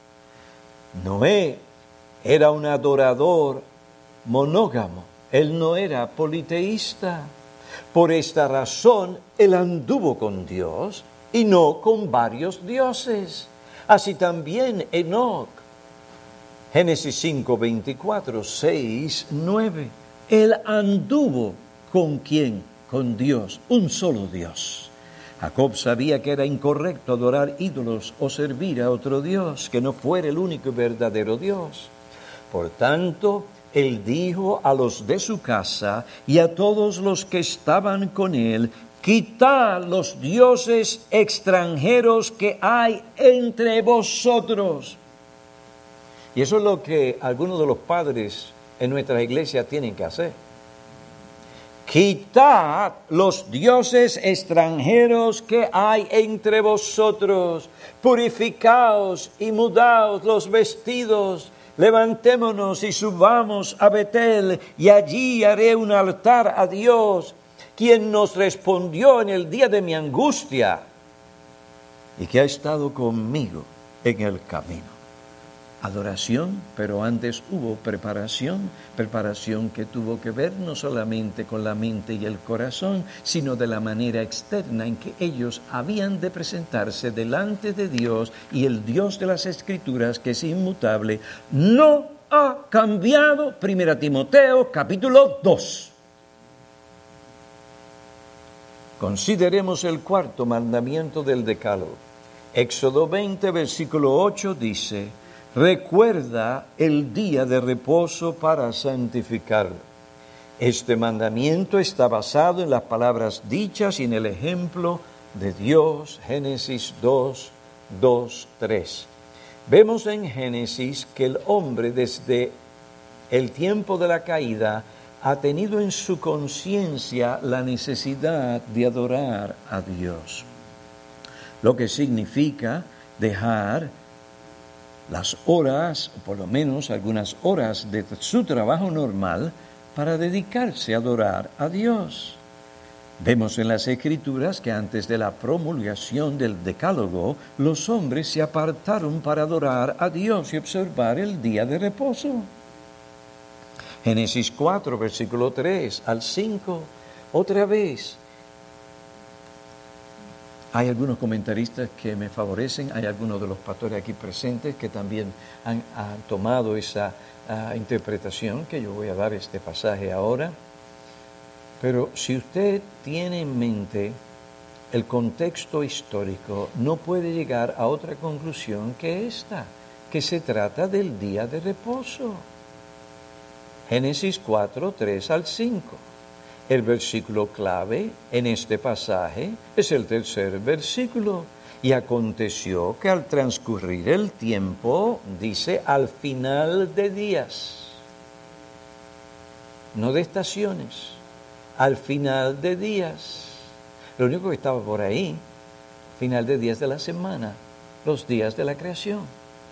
Noé era un adorador monógamo, él no era politeísta. Por esta razón, él anduvo con Dios y no con varios dioses. Así también Enoc, Génesis 5, 24, 6, 9. Él anduvo ¿con quién? Con Dios, un solo Dios. Jacob sabía que era incorrecto adorar ídolos o servir a otro Dios, que no fuera el único y verdadero Dios. Por tanto, él dijo a los de su casa y a todos los que estaban con él, quitad los dioses extranjeros que hay entre vosotros. Y eso es lo que algunos de los padres en nuestra iglesia tienen que hacer. Quitad los dioses extranjeros que hay entre vosotros. Purificaos y mudaos los vestidos. Levantémonos y subamos a Betel, y allí haré un altar a Dios, quien nos respondió en el día de mi angustia y que ha estado conmigo en el camino. Adoración, pero antes hubo preparación que tuvo que ver no solamente con la mente y el corazón, sino de la manera externa en que ellos habían de presentarse delante de Dios, y el Dios de las Escrituras, que es inmutable, no ha cambiado. 1 Timoteo capítulo 2. Consideremos el 4º mandamiento del Decálogo. Éxodo 20, versículo 8 dice: recuerda el día de reposo para santificarlo. Este mandamiento está basado en las palabras dichas y en el ejemplo de Dios. Génesis 2, 2, 3. Vemos en Génesis que el hombre desde el tiempo de la caída ha tenido en su conciencia la necesidad de adorar a Dios, lo que significa dejar las horas, o por lo menos algunas horas de su trabajo normal, para dedicarse a adorar a Dios. Vemos en las Escrituras que antes de la promulgación del Decálogo, los hombres se apartaron para adorar a Dios y observar el día de reposo. Génesis 4, versículo 3 al 5, otra vez. Hay algunos comentaristas que me favorecen, hay algunos de los pastores aquí presentes que también han tomado esa interpretación que yo voy a dar este pasaje ahora. Pero si usted tiene en mente el contexto histórico, no puede llegar a otra conclusión que esta, que se trata del día de reposo. Génesis 4, 3 al 5. El versículo clave en este pasaje es el tercer versículo. Y aconteció que al transcurrir el tiempo, dice, al final de días, no de estaciones, al final de días. Lo único que estaba por ahí, final de días de la semana, los días de la creación.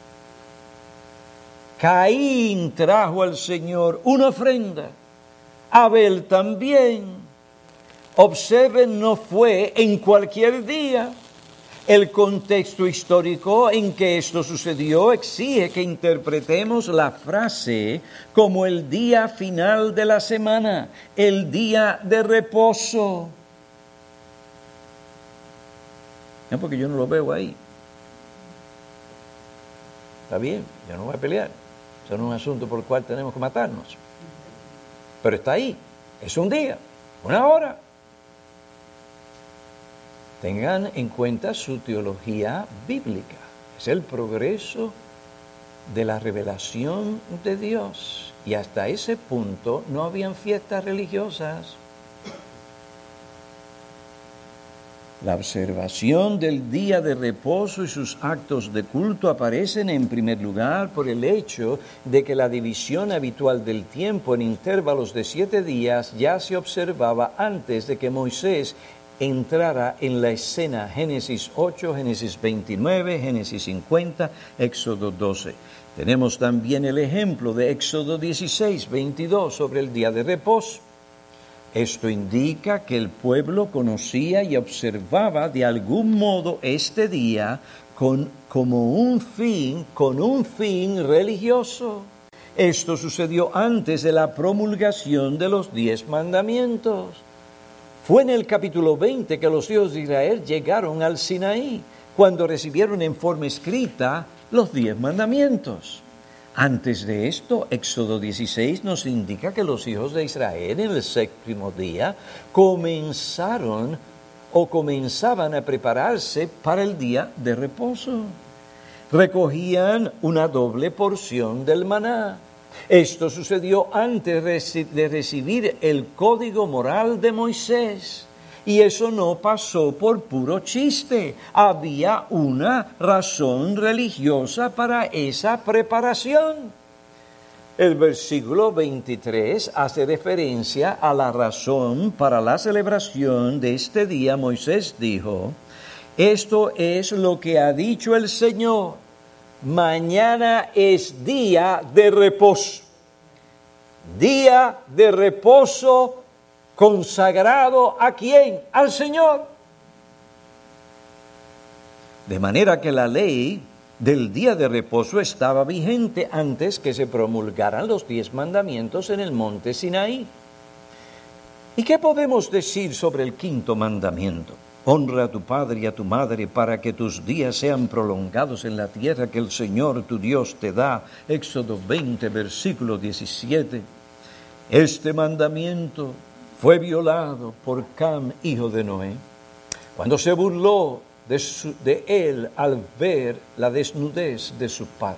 Caín trajo al Señor una ofrenda, Abel también. Observen, no fue en cualquier día. El contexto histórico en que esto sucedió exige que interpretemos la frase como el día final de la semana, el día de reposo. No, porque yo no lo veo ahí. Está bien, yo no voy a pelear. Eso no es un asunto por el cual tenemos que matarnos. Pero está ahí. Es un día, una hora. Tengan en cuenta su teología bíblica. Es el progreso de la revelación de Dios. Y hasta ese punto no habían fiestas religiosas. La observación del día de reposo y sus actos de culto aparecen en primer lugar por el hecho de que la división habitual del tiempo en intervalos de 7 días ya se observaba antes de que Moisés entrara en la escena. Génesis 8, Génesis 29, Génesis 50, Éxodo 12. Tenemos también el ejemplo de Éxodo 16, 22 sobre el día de reposo. Esto indica que el pueblo conocía y observaba de algún modo este día con un fin religioso. Esto sucedió antes de la promulgación de los 10 mandamientos. Fue en el capítulo 20 que los hijos de Israel llegaron al Sinaí, cuando recibieron en forma escrita los 10 mandamientos. Antes de esto, Éxodo 16 nos indica que los hijos de Israel en el 7º día comenzaban a prepararse para el día de reposo. Recogían una doble porción del maná. Esto sucedió antes de recibir el código moral de Moisés. Y eso no pasó por puro chiste. Había una razón religiosa para esa preparación. El versículo 23 hace referencia a la razón para la celebración de este día. Moisés dijo: esto es lo que ha dicho el Señor. Mañana es día de reposo. Día de reposo consagrado ¿a quién? Al Señor. De manera que la ley del día de reposo estaba vigente antes que se promulgaran los 10 mandamientos en el monte Sinaí. ¿Y qué podemos decir sobre el 5º mandamiento? Honra a tu padre y a tu madre para que tus días sean prolongados en la tierra que el Señor tu Dios te da. Éxodo 20, versículo 17. Este mandamiento fue violado por Cam, hijo de Noé, cuando se burló de él al ver la desnudez de su padre.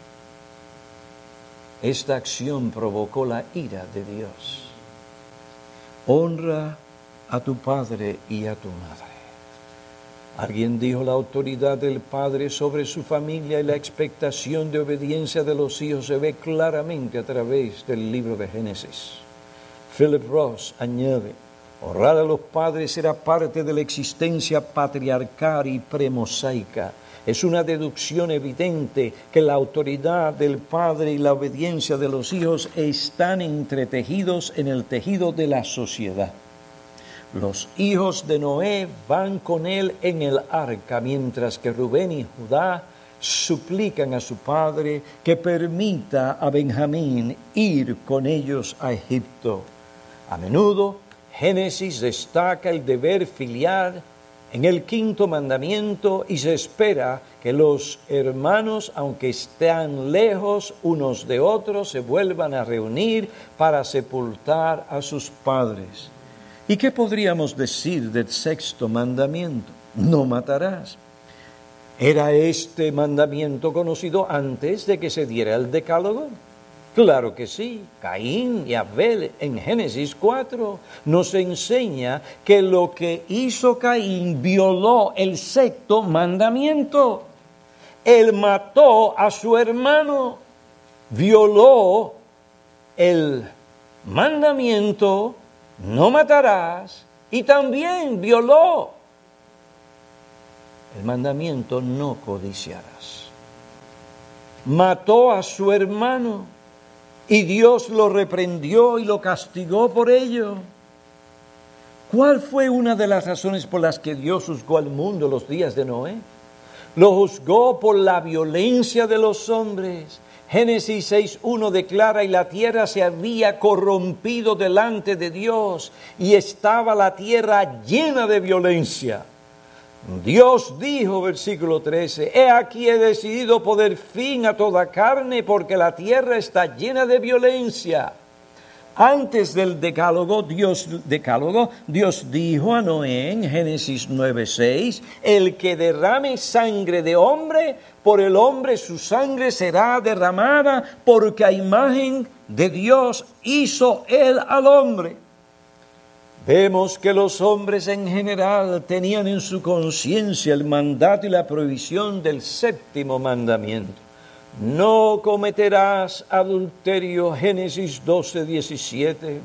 Esta acción provocó la ira de Dios. Honra a tu padre y a tu madre. Alguien dijo: la autoridad del padre sobre su familia y la expectación de obediencia de los hijos se ve claramente a través del libro de Génesis. Philip Ross añade: honrar a los padres era parte de la existencia patriarcal y premosaica. Es una deducción evidente que la autoridad del padre y la obediencia de los hijos están entretejidos en el tejido de la sociedad. Los hijos de Noé van con él en el arca, mientras que Rubén y Judá suplican a su padre que permita a Benjamín ir con ellos a Egipto. A menudo, Génesis destaca el deber filial en el quinto mandamiento y se espera que los hermanos, aunque estén lejos unos de otros, se vuelvan a reunir para sepultar a sus padres. ¿Y qué podríamos decir del sexto mandamiento? No matarás. ¿Era este mandamiento conocido antes de que se diera el decálogo? Claro que sí. Caín y Abel en Génesis 4 nos enseña que lo que hizo Caín violó el sexto mandamiento. Él mató a su hermano, violó el mandamiento, no matarás, y también violó el mandamiento, no codiciarás. Mató a su hermano y Dios lo reprendió y lo castigó por ello. ¿Cuál fue una de las razones por las que Dios juzgó al mundo los días de Noé? Lo juzgó por la violencia de los hombres. Génesis 6:1 declara: y la tierra se había corrompido delante de Dios y estaba la tierra llena de violencia. Dios dijo, versículo 13, he aquí he decidido poner fin a toda carne porque la tierra está llena de violencia. Antes del decálogo, Dios dijo a Noé en Génesis 9:6, el que derrame sangre de hombre, por el hombre su sangre será derramada, porque a imagen de Dios hizo él al hombre. Vemos que los hombres en general tenían en su conciencia el mandato y la prohibición del séptimo mandamiento. No cometerás adulterio, Génesis 12:17.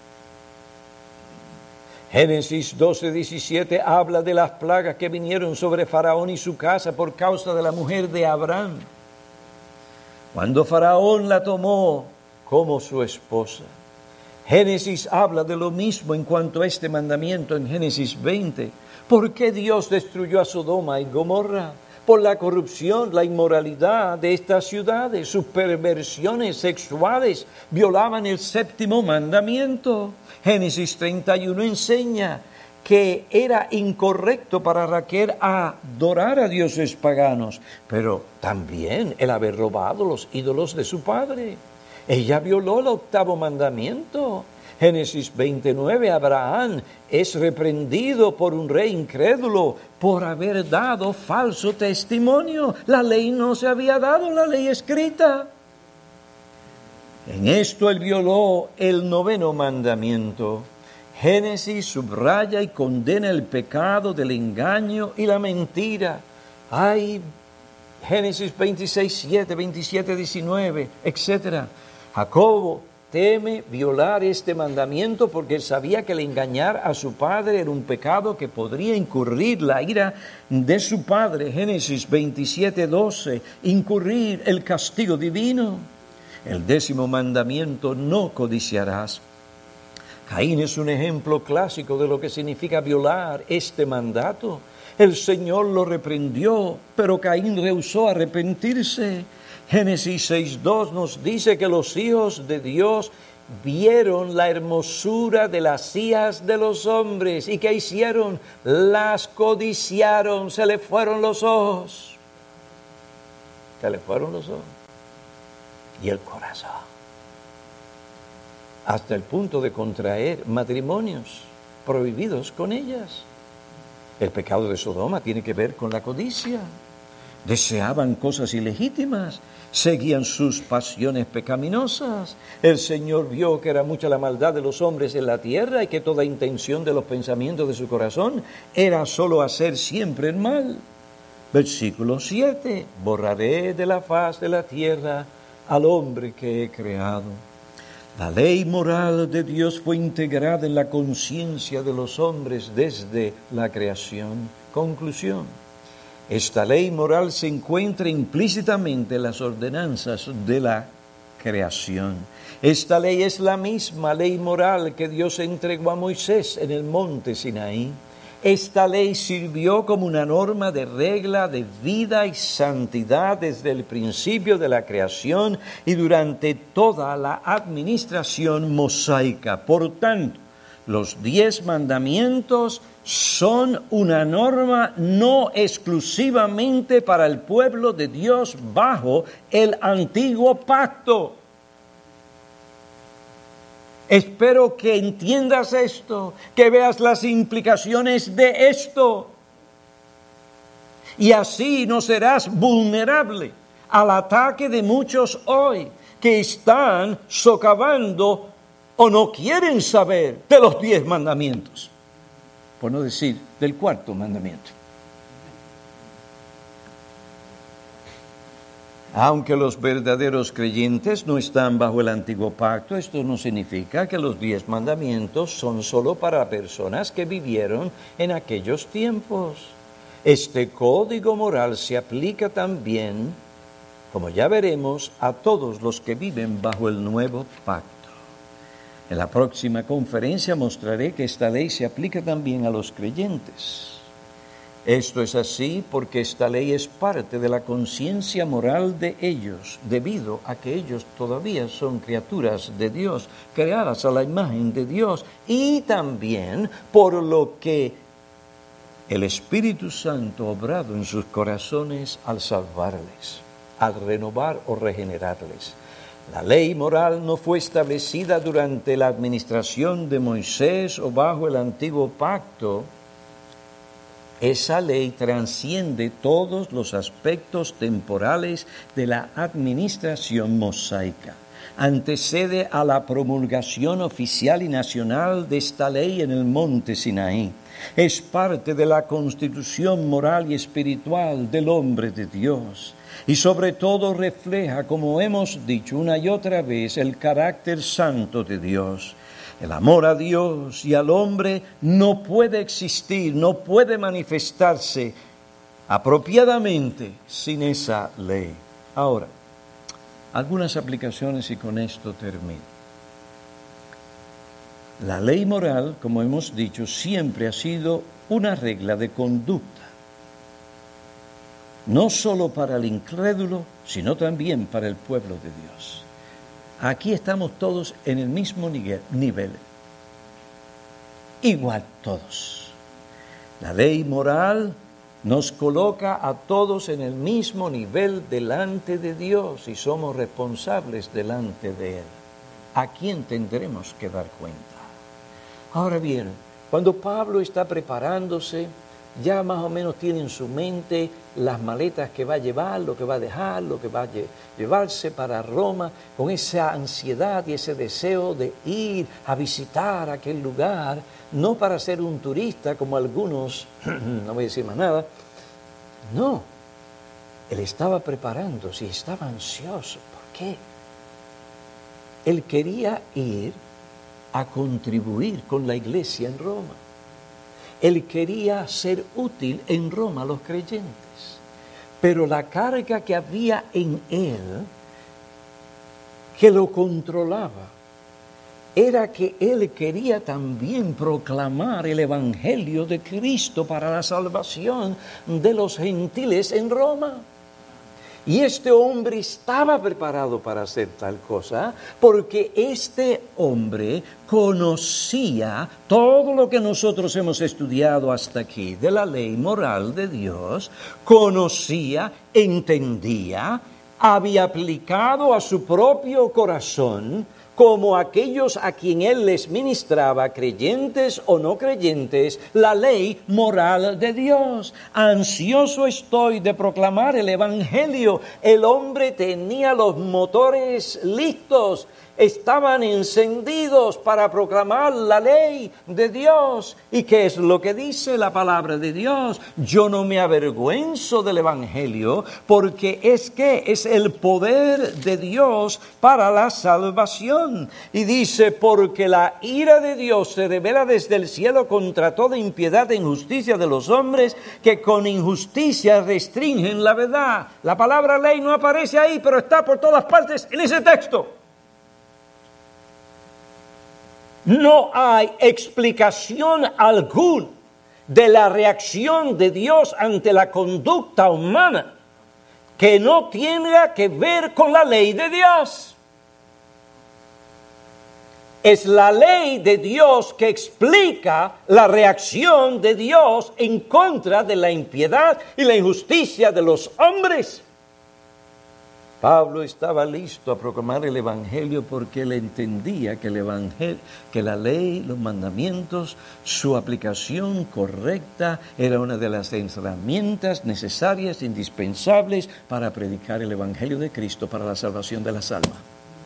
Génesis 12:17 habla de las plagas que vinieron sobre Faraón y su casa por causa de la mujer de Abraham, cuando Faraón la tomó como su esposa. Génesis habla de lo mismo en cuanto a este mandamiento en Génesis 20. ¿Por qué Dios destruyó a Sodoma y Gomorra? Por la corrupción, la inmoralidad de estas ciudades. Sus perversiones sexuales violaban el séptimo mandamiento. Génesis 31 enseña que era incorrecto para Raquel adorar a dioses paganos, pero también el haber robado los ídolos de su padre. Ella violó el octavo mandamiento. Génesis 29, Abraham es reprendido por un rey incrédulo por haber dado falso testimonio. La ley no se había dado, la ley escrita. En esto él violó el noveno mandamiento. Génesis subraya y condena el pecado del engaño y la mentira. Hay Génesis 26:7, 27:19, etc. Jacobo teme violar este mandamiento porque sabía que el engañar a su padre era un pecado que podría incurrir la ira de su padre. Génesis 27:12, incurrir el castigo divino. El 10º mandamiento, no codiciarás. Caín es un ejemplo clásico de lo que significa violar este mandato. El Señor lo reprendió, pero Caín rehusó arrepentirse. Génesis 6:2 nos dice que los hijos de Dios vieron la hermosura de las hijas de los hombres. ¿Y qué hicieron? Las codiciaron, se le fueron los ojos. Se le fueron los ojos. Y el corazón. Hasta el punto de contraer matrimonios prohibidos con ellas. El pecado de Sodoma tiene que ver con la codicia. Deseaban cosas ilegítimas, seguían sus pasiones pecaminosas. El Señor vio que era mucha la maldad de los hombres en la tierra y que toda intención de los pensamientos de su corazón era solo hacer siempre el mal. Versículo 7, borraré de la faz de la tierra al hombre que he creado. La ley moral de Dios fue integrada en la conciencia de los hombres desde la creación. Conclusión. Esta ley moral se encuentra implícitamente en las ordenanzas de la creación. Esta ley es la misma ley moral que Dios entregó a Moisés en el monte Sinaí. Esta ley sirvió como una norma de regla de vida y santidad desde el principio de la creación y durante toda la administración mosaica. Por tanto, los 10 mandamientos son una norma no exclusivamente para el pueblo de Dios bajo el antiguo pacto. Espero que entiendas esto, que veas las implicaciones de esto. Y así no serás vulnerable al ataque de muchos hoy que están socavando o no quieren saber de los 10 mandamientos. Por no decir del 4º mandamiento. Aunque los verdaderos creyentes no están bajo el antiguo pacto, esto no significa que los 10 mandamientos son solo para personas que vivieron en aquellos tiempos. Este código moral se aplica también, como ya veremos, a todos los que viven bajo el nuevo pacto. En la próxima conferencia mostraré que esta ley se aplica también a los creyentes. Esto es así porque esta ley es parte de la conciencia moral de ellos, debido a que ellos todavía son criaturas de Dios, creadas a la imagen de Dios, y también por lo que el Espíritu Santo ha obrado en sus corazones al salvarles, al renovar o regenerarles. La ley moral no fue establecida durante la administración de Moisés o bajo el antiguo pacto. Esa ley trasciende todos los aspectos temporales de la administración mosaica. Antecede a la promulgación oficial y nacional de esta ley en el monte Sinaí. Es parte de la constitución moral y espiritual del hombre de Dios. Y sobre todo refleja, como hemos dicho una y otra vez, el carácter santo de Dios. El amor a Dios y al hombre no puede existir, no puede manifestarse apropiadamente sin esa ley. Ahora, algunas aplicaciones y con esto termino. La ley moral, como hemos dicho, siempre ha sido una regla de conducta, no solo para el incrédulo, sino también para el pueblo de Dios. Aquí estamos todos en el mismo nivel. Igual todos. La ley moral nos coloca a todos en el mismo nivel delante de Dios y somos responsables delante de Él. ¿A quién tendremos que dar cuenta? Ahora bien, cuando Pablo está preparándose, ya más o menos tiene en su mente las maletas que va a llevar, lo que va a dejar, lo que va a llevarse para Roma, con esa ansiedad y ese deseo de ir a visitar aquel lugar, no para ser un turista como algunos, no voy a decir más nada, no, él estaba preparándose y estaba ansioso. ¿Por qué? Él quería ir a contribuir con la iglesia en Roma. Él quería ser útil en Roma a los creyentes, pero la carga que había en él, que lo controlaba, era que él quería también proclamar el Evangelio de Cristo para la salvación de los gentiles en Roma. Y este hombre estaba preparado para hacer tal cosa porque este hombre conocía todo lo que nosotros hemos estudiado hasta aquí de la ley moral de Dios, conocía, entendía, había aplicado a su propio corazón como aquellos a quien él les ministraba, creyentes o no creyentes, la ley moral de Dios. Ansioso estoy de proclamar el Evangelio. El hombre tenía los motores listos estaban encendidos para proclamar la ley de Dios. ¿Y qué es lo que dice la palabra de Dios? Yo no me avergüenzo del Evangelio, porque es el poder de Dios para la salvación. Y dice, porque la ira de Dios se revela desde el cielo contra toda impiedad e injusticia de los hombres, que con injusticia restringen la verdad. La palabra ley no aparece ahí, pero está por todas partes en ese texto. No hay explicación alguna de la reacción de Dios ante la conducta humana que no tenga que ver con la ley de Dios. Es la ley de Dios que explica la reacción de Dios en contra de la impiedad y la injusticia de los hombres. Pablo estaba listo a proclamar el Evangelio porque él entendía que que la ley, los mandamientos, su aplicación correcta era una de las herramientas necesarias, indispensables para predicar el Evangelio de Cristo para la salvación de las almas.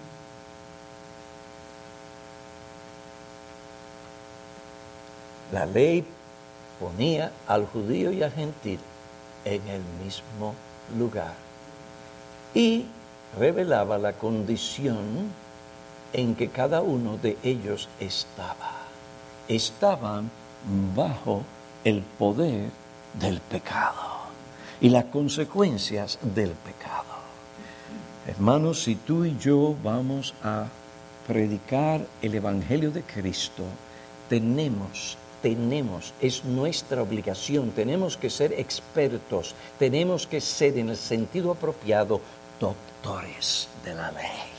La ley ponía al judío y al gentil en el mismo lugar y revelaba la condición en que cada uno de ellos estaba. Estaban bajo el poder del pecado y las consecuencias del pecado. Hermanos, si tú y yo vamos a predicar el Evangelio de Cristo, tenemos, es nuestra obligación, tenemos que ser expertos, tenemos que ser en el sentido apropiado doctores de la ley.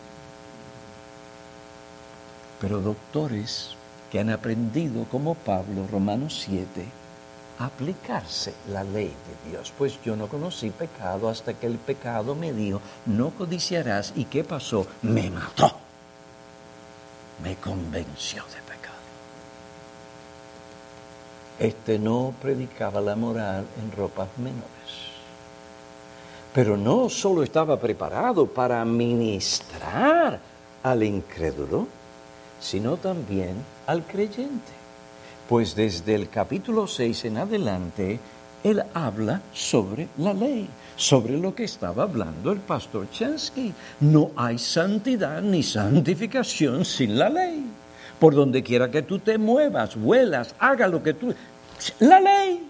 Pero doctores que han aprendido, como Pablo, Romanos 7, a aplicarse la ley de Dios. Pues yo no conocí pecado hasta que el pecado me dijo, no codiciarás. ¿Y qué pasó? Me mató. Me convenció de pecado. No predicaba la moral en ropas menores. Pero no solo estaba preparado para ministrar al incrédulo, sino también al creyente. Pues desde el capítulo 6 en adelante, él habla sobre la ley, sobre lo que estaba hablando el pastor Chansky. No hay santidad ni santificación sin la ley. Por donde quiera que tú te muevas, vuelas, haga lo que tú... La ley.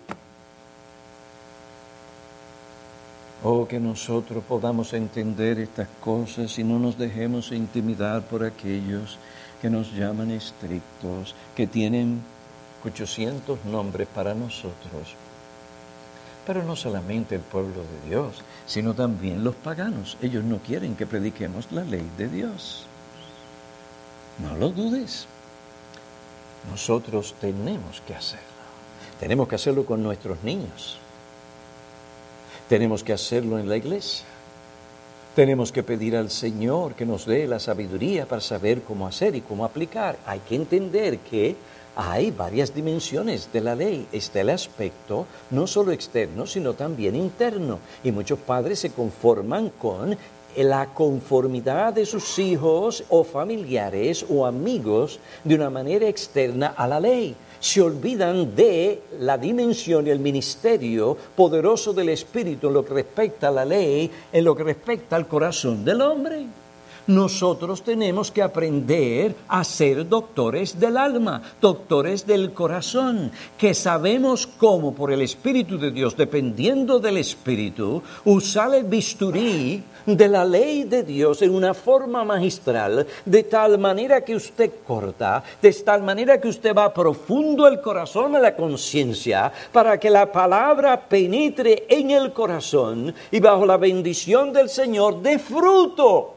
Oh, que nosotros podamos entender estas cosas y no nos dejemos intimidar por aquellos que nos llaman estrictos, que tienen 800 nombres para nosotros. Pero no solamente el pueblo de Dios, sino también los paganos. Ellos no quieren que prediquemos la ley de Dios. No lo dudes. Nosotros tenemos que hacerlo. Tenemos que hacerlo con nuestros niños. Tenemos que hacerlo en la iglesia. Tenemos que pedir al Señor que nos dé la sabiduría para saber cómo hacer y cómo aplicar. Hay que entender que hay varias dimensiones de la ley. Está el aspecto no solo externo, sino también interno. Y muchos padres se conforman con la conformidad de sus hijos o familiares o amigos de una manera externa a la ley. Se olvidan de la dimensión y el ministerio poderoso del Espíritu en lo que respecta a la ley, en lo que respecta al corazón del hombre. Nosotros tenemos que aprender a ser doctores del alma, doctores del corazón, que sabemos cómo por el Espíritu de Dios, dependiendo del Espíritu, usar el bisturí de la ley de Dios en una forma magistral, de tal manera que usted corta, de tal manera que usted va profundo el corazón a la conciencia, para que la palabra penetre en el corazón y bajo la bendición del Señor dé fruto.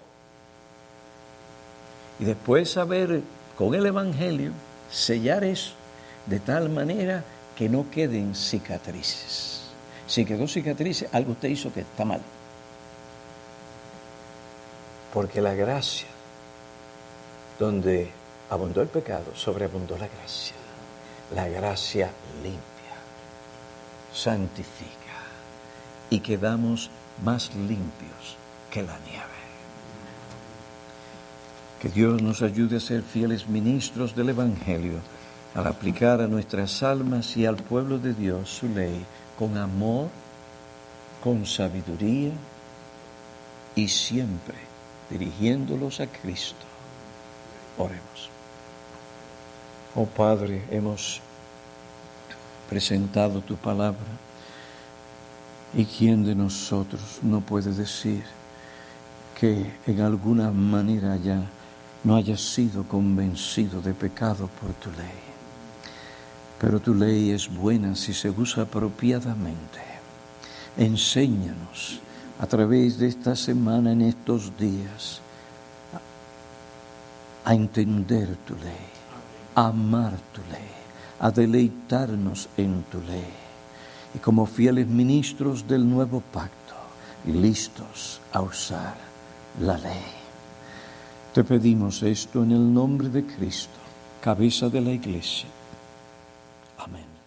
Y después saber con el Evangelio sellar eso de tal manera que no queden cicatrices. Si quedó cicatrices, algo usted hizo que está mal. Porque la gracia, donde abundó el pecado, sobreabundó la gracia. La gracia limpia, santifica y quedamos más limpios que la nieve. Que Dios nos ayude a ser fieles ministros del Evangelio, al aplicar a nuestras almas y al pueblo de Dios su ley con amor, con sabiduría y siempre dirigiéndolos a Cristo. Oremos. Oh Padre, hemos presentado tu palabra, y quién de nosotros no puede decir que en alguna manera ya no haya sido convencido de pecado por tu ley. Pero tu ley es buena si se usa apropiadamente. Enséñanos a través de esta semana, en estos días, a entender tu ley, a amar tu ley, a deleitarnos en tu ley. Y como fieles ministros del nuevo pacto, listos a usar la ley. Te pedimos esto en el nombre de Cristo, cabeza de la Iglesia. Amén.